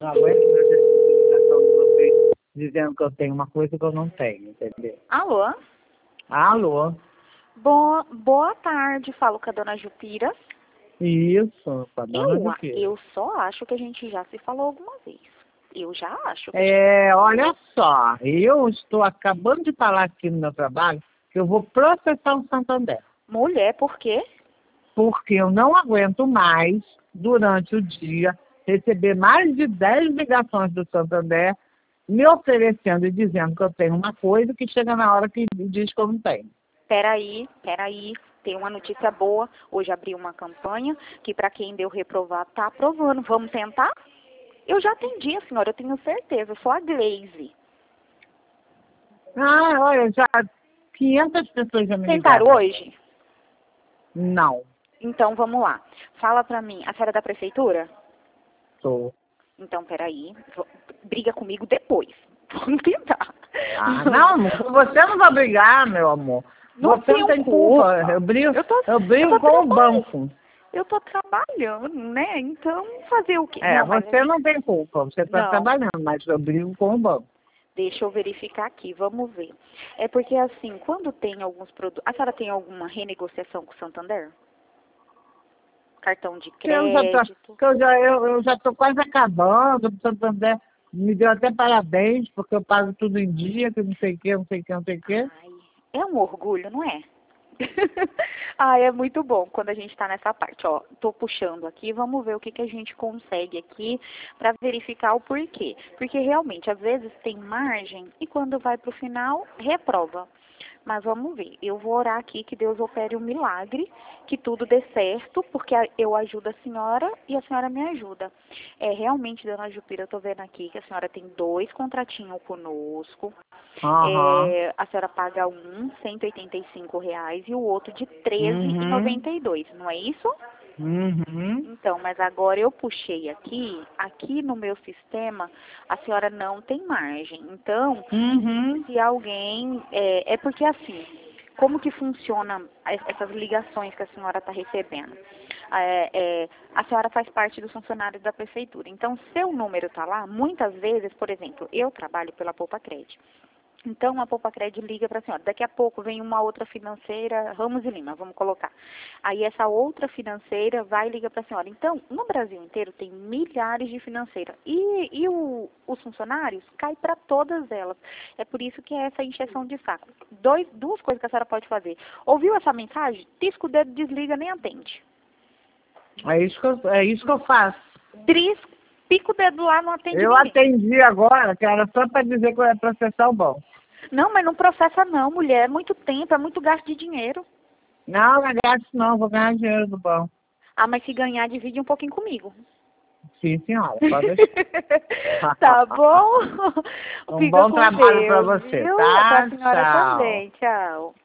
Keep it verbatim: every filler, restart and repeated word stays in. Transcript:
Não aguento mais essa comunicação de vocês dizendo que eu tenho uma coisa que eu não tenho, entendeu? Alô? Alô? Boa, boa tarde, falo com a dona Jupira. Isso, com a dona Eu, Jupira. eu só acho que a gente já se falou alguma vez. Eu já acho. Que É, olha só, eu estou acabando de falar aqui no meu trabalho que eu vou processar o Santander. Mulher, por quê? Porque eu não aguento mais, durante o dia, receber mais de dez ligações do Santander me oferecendo e dizendo que eu tenho uma coisa que chega na hora que diz que eu não tenho. Peraí, peraí. Tem uma notícia boa. Hoje abri uma campanha que para quem deu reprovar tá aprovando. Vamos tentar? Eu já atendi a senhora, eu tenho certeza. Eu sou a Glaze. Ah, olha, já quinhentas pessoas já me Tentaram ligaram. hoje? Não, Então vamos lá. Fala pra mim, a senhora é da prefeitura? sou. Então, peraí. v- Briga comigo depois. Vamos tentar. Ah, não, com você não vai brigar, meu amor. Não Você não tenho tem culpa. culpa. Eu brigo, Eu tô, eu brigo eu tô com o trabalhando. banco. Eu tô trabalhando, né? Então, fazer o quê? É, Não, mas você não tem culpa, você está Não. trabalhando, mas eu brigo com o banco. deixa eu verificar aqui, vamos ver. É porque assim, quando tem alguns produtos... A senhora tem alguma renegociação com o Santander? Cartão de Que eu já tô, crédito? que eu já, eu, eu já tô quase acabando, o Santander me deu até parabéns, porque eu pago tudo em dia, que não sei o que, não sei o que, não sei o que. Ai, é um orgulho, não é? Ah, é muito bom quando a gente está nessa parte. Ó, tô puxando aqui, vamos ver o que, que a gente consegue aqui para verificar o porquê. Porque realmente, às vezes tem margem e quando vai para o final, reprova. Mas vamos ver. Eu vou orar aqui que Deus opere um milagre, que tudo dê certo, porque a- eu ajudo a senhora e a senhora me ajuda. É, realmente, dona Jupira, eu tô vendo aqui que a senhora tem dois contratinhos conosco. Aham. É, a senhora paga um, cento e oitenta e cinco reais, e o outro de treze e Uhum. noventa e dois, não é isso? Uhum. Então, mas agora eu puxei aqui, aqui no meu sistema, a senhora não tem margem. Então, Uhum. se alguém, é, é porque assim, como que funciona es- essas ligações que a senhora está recebendo? É, é, a senhora faz parte dos funcionários da prefeitura. Então, seu número está lá, muitas vezes, por exemplo, eu trabalho pela Poupa Crédito. Então, a Poupa Crédito liga para a senhora. Daqui a pouco vem uma outra financeira, Ramos e Lima, vamos colocar. Aí, essa outra financeira vai e liga para a senhora. Então, no Brasil inteiro, tem milhares de financeiras. E, e o- os funcionários caem para todas elas. É por isso que é essa encheção de saco. Dois, duas coisas que a senhora pode fazer. Ouviu essa mensagem? Tisca o dedo, desliga, nem atende. É isso que eu, é isso que eu faço. Tris, pica o dedo lá, não atende Eu ninguém. atendi agora, que era só para dizer que eu ia processar o banco. Não, mas não processa não, mulher. É muito tempo, é muito gasto de dinheiro. Não, não é grátis não, vou ganhar dinheiro do banco. Ah, mas se ganhar, divide um pouquinho comigo. Sim, senhora, pode deixar. Tá bom? Um Fica bom com trabalho para Deus, você, viu? Pra tá? senhora Tchau. também. Tchau.